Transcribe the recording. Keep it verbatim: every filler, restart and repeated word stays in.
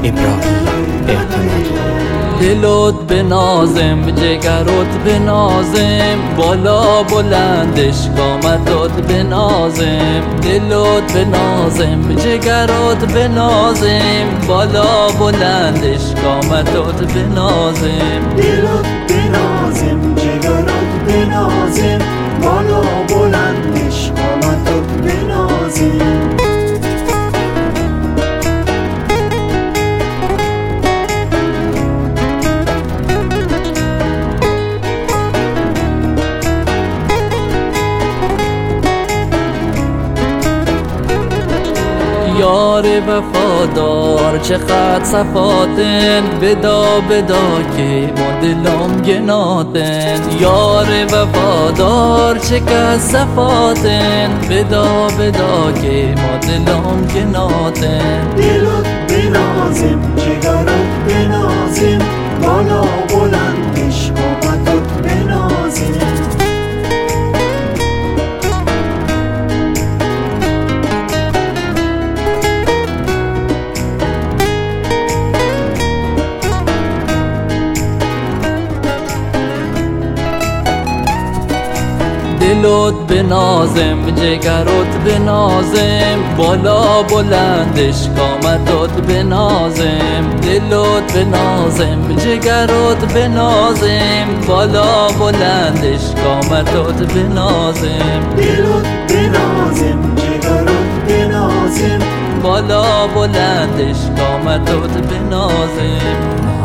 ابراهیم اعتمادی. دلت به نازم، جگرت به نازم، بالا بلندش قامتت به نازم. دلت به نازم، جگرت به نازم، بالا بلندش قامتت به نازم. دلت به نازم، جگرت به نازم، بالا بلندش قامتت به نازم. یار وفادار چقدر صفاتن، بدا بدا که ما دلم گناتن. یار وفادار چقدر صفاتن، بدا بدا که ما دلم گناتن. دلت به نازم، جگرت به نازم، بالا بلندش قامتت به نازم. دلت به نازم، جگرت به نازم، بالا بلندش قامتت به نازم. دلت به نازم، جگرت به نازم، بالا بلندش قامتت به نازم. دلت به نازم، جگرت به نازم، بالا بلندش قامتت به نازم.